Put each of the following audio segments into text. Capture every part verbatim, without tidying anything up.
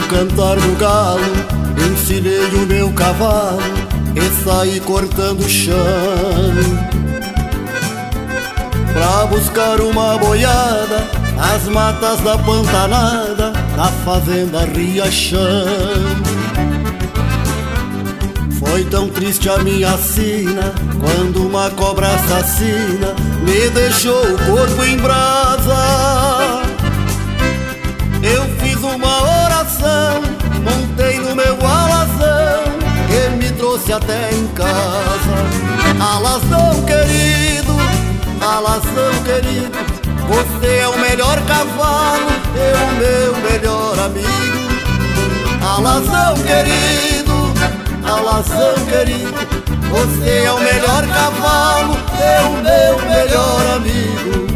cantar do galo, ensinei o meu cavalo e saí cortando o chão pra buscar uma boiada as matas da Pantanada, na fazenda Riachão. Foi tão triste a minha sina quando uma cobra assassina me deixou o corpo em brasa. Eu fiz uma oração, montei no meu alazão, que me trouxe até em casa. Alazão querido, alazão querido, você é o melhor cavalo, eu o meu melhor amigo. Alazão querido, alazão querido, você é o melhor cavalo, eu o meu melhor amigo.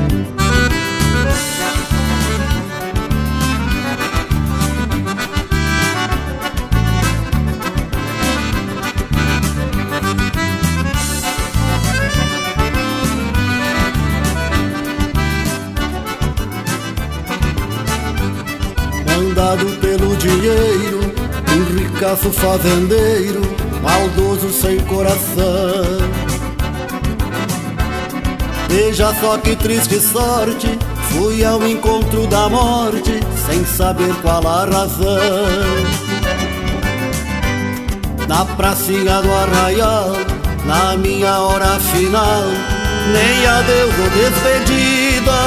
Mandado pelo dinheiro, um ricaço fazendeiro, maldoso sem coração. Veja só que triste sorte, fui ao encontro da morte, sem saber qual a razão. Na pracinha do arraial, na minha hora final, nem adeus ou despedida.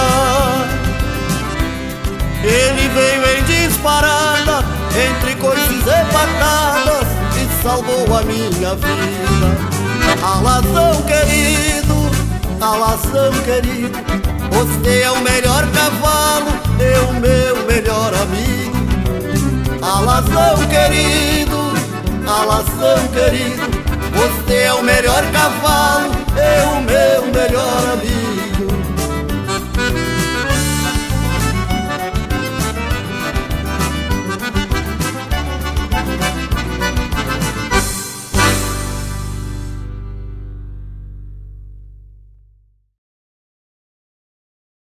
Ele veio em disparada, entre coices e patadas, e salvou a minha vida. Alazão querido, alazão querido, você é o melhor cavalo, eu o meu melhor amigo. Alazão querido, alazão querido, você é o melhor cavalo, eu o meu melhor amigo.